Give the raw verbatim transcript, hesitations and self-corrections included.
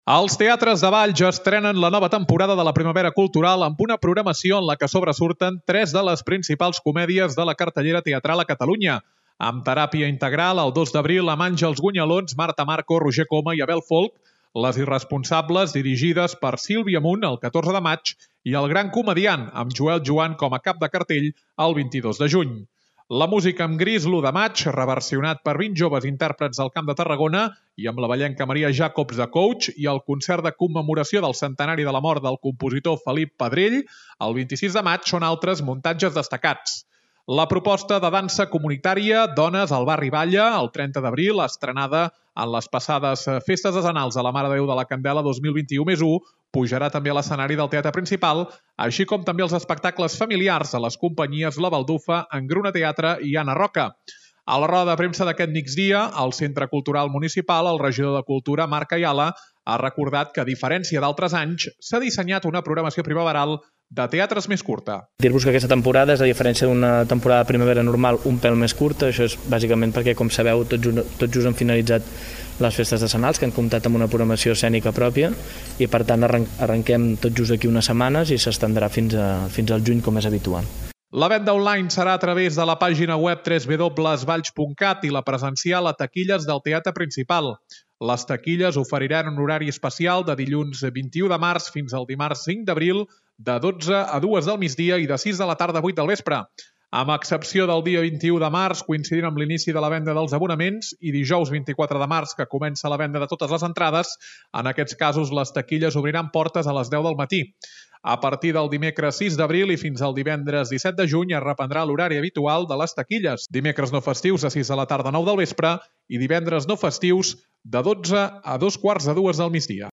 Els teatres de Valls estrenen la nova temporada de la Primavera Cultural amb una programació en la que sobresurten tres de les principals comèdies de la cartellera teatral a Catalunya. Amb Teràpia Integral, el dos d'abril, amb Àngels Gunyalons, Marta Marco, Roger Coma i Abel Folk, Les Irresponsables, dirigides per Sílvia Munt, el catorze de maig, i El Gran Comediant, amb Joel Joan com a cap de cartell, el vint-i-dos de juny. La música amb Gris, l'u de maig, reversionat per vint joves intèrprets del Camp de Tarragona i amb la ballenca Maria Jacobs de Coach, i el concert de commemoració del centenari de la mort del compositor Felip Pedrell, el vint-i-sis de maig, són altres muntatges destacats. La proposta de dansa comunitària Dones al barri balla, el trenta d'abril, estrenada en les passades Festes Desenals de la Mare de Déu de la Candela dos mil vint-i-u més u, pujarà també a l'escenari del Teatre Principal, així com també els espectacles familiars a les companyies La Baldufa, Engruna Teatre i Anna Roca. A la roda de premsa d'aquest migdia, al Centre Cultural Municipal, el regidor de Cultura, Marc Ayala, ha recordat que, a diferència d'altres anys, s'ha dissenyat una programació primaveral de teatres més curta. Dir-vos que aquesta temporada és, a diferència d'una temporada de primavera normal, un pèl més curta. Això és bàsicament perquè, com sabeu, tot just, tot just han finalitzat les festes decenals, que han comptat amb una programació escènica pròpia, i per tant arran arrenquem tot just aquí unes setmanes i s'estendrà fins, a, fins al juny, com és habitual. La venda online serà a través de la pàgina web w w w punt valls punt cat i la presencial a taquilles del Teatre Principal. Les taquilles oferiran un horari especial de dilluns vint-i-u de març fins al dimarts cinc d'abril, de dotze a dues del migdia i de sis de la tarda a vuit del vespre. Amb excepció del dia vint-i-u de març, coincidint amb l'inici de la venda dels abonaments, i dijous vint-i-quatre de març, que comença la venda de totes les entrades, en aquests casos les taquilles obriran portes a les deu del matí. A partir del dimecres sis d'abril i fins al divendres disset de juny es reprendrà l'horari habitual de les taquilles. Dimecres no festius de sis de la tarda a nou del vespre i divendres no festius de dotze a dos quarts de dues del migdia.